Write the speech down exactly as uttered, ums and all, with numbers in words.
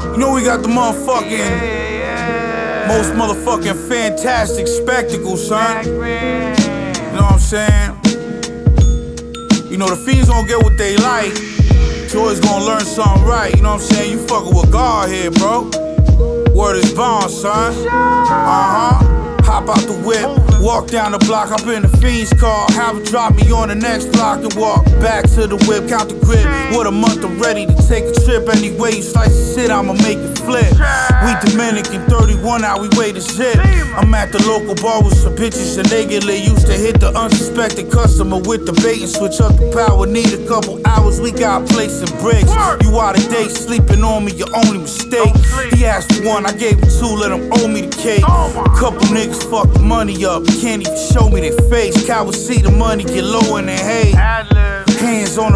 You know we got the motherfucking most motherfucking fantastic spectacle, son. You know what I'm saying? You know the fiends gon' get what they like. Joy's gonna learn something right. You know what I'm saying? You fuckin' with God here, bro. Word is bond, son. Uh-huh. Hop out the whip, walk down the block, hop in the fiend's car, have her drop me on the next block and walk back to the whip, count the grip. What a month I'm ready to take a trip. Anyway you slice the shit, I'ma make it flip. We Dominican, thirty-one out, we wait to zip. I'm at the local bar with some bitches and they get lit. Used to hit the unsuspected customer with the bait and switch up the power. Need a couple hours, we got place and bricks. You out of date, sleeping on me, your only mistake. He asked for one, I gave him two, let him owe me the cake. Couple niggas fuck the money up, can't even show me their face. Cowards see the money get low in their hate. Hands on the